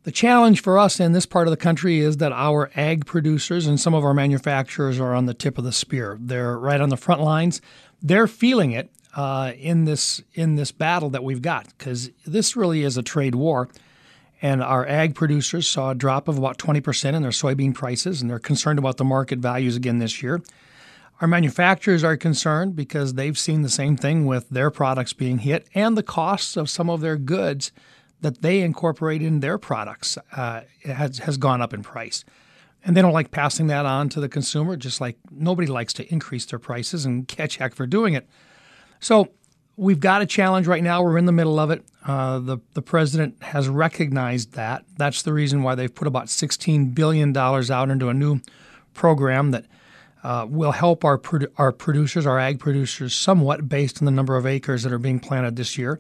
The challenge for us in this part of the country is that our ag producers and some of our manufacturers are on the tip of the spear. They're right on the front lines. They're feeling it in this battle that we've got, because this really is a trade war. And our ag producers saw a drop of about 20% in their soybean prices, and they're concerned about the market values again this year. Our manufacturers are concerned because they've seen the same thing with their products being hit, and the costs of some of their goods that they incorporate in their products has gone up in price. And they don't like passing that on to the consumer, just like nobody likes to increase their prices and catch heck for doing it. So we've got a challenge right now. We're in the middle of it. The president has recognized that. That's the reason why they've put about $16 billion out into a new program that will help our producers, our ag producers, somewhat based on the number of acres that are being planted this year.